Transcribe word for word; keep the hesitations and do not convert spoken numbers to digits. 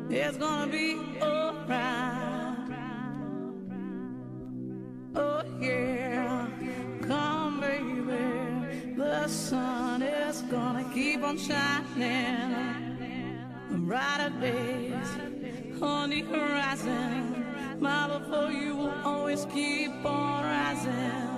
It's gonna be alright. Oh yeah, come baby, the sun is gonna keep on shining. Brighter days on the horizon. My love for you will always keep on rising.